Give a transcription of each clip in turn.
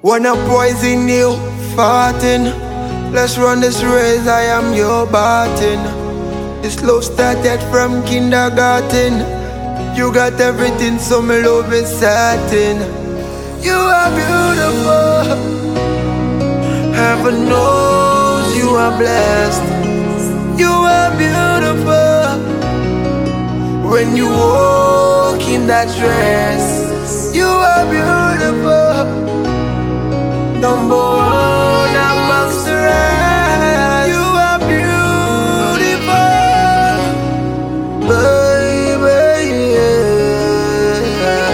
Wanna poison you, farting. Let's run this race, I am your Barton. This love started from kindergarten. You got everything, so my love is certain. You are beautiful. Heaven knows you are blessed. You are beautiful. When you walk in that dress, you are beautiful. Number one amongst the rest. You are beautiful, baby, yeah.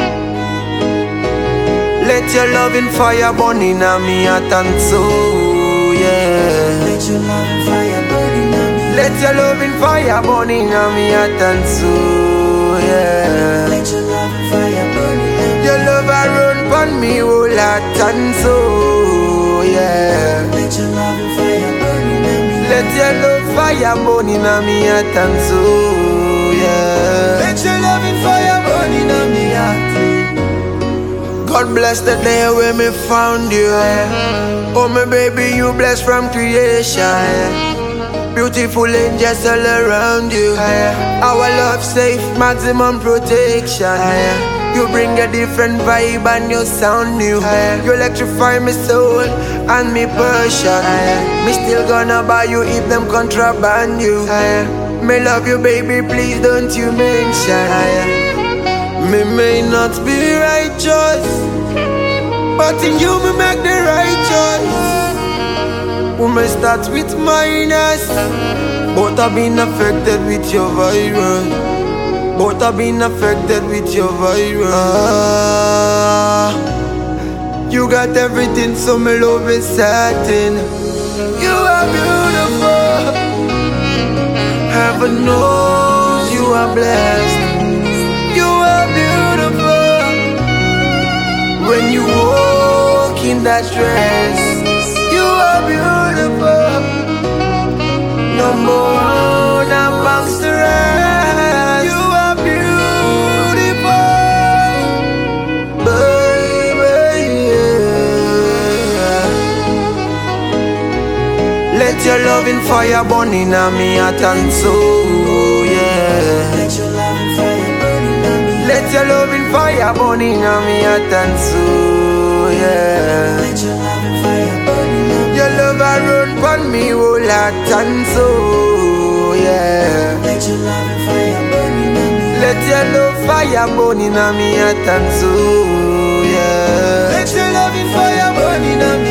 Let your loving fire burn in me heart and soul, yeah. Let your loving fire burn in me. Let your loving fire burn in me heart and soul, yeah. Let your loving fire burn in me. Your love a run pon me whole heart and soul, yeah. Let your loving fire burn in me. Let your love fire burn in me heart and soul, yeah. Let your loving fire burn in me heart. God bless the day when me found you. Oh my baby, you blessed from creation. Beautiful angels all around you. Our love safe, maximum protection. You bring a different vibe and you sound new. You electrify my soul and me passion. Me still gonna buy you if them contraband you. Me love you baby, please don't you mention. Me may not be righteous, but in you me make the right choice. We may start with minus, but I've been affected with your virus. But I've been affected with your virus. You got everything, so my love is certain. You are beautiful. Heaven knows you are blessed. You are beautiful. When you walk in that dress, you are beautiful. Number one amongst the rest. You are beautiful, baby, yeah. Let your loving fire burn in me heart and soul, yeah. Let your loving fire burn in me. Let your loving fire burn in me heart and soul, yeah. Let your loving fire burn in me. Your love a run pon me whole heart and soul, yeah. Let your loving fire burn in me. Let your love fire burn in me heart and soul, yeah. Let your loving fire burn in me.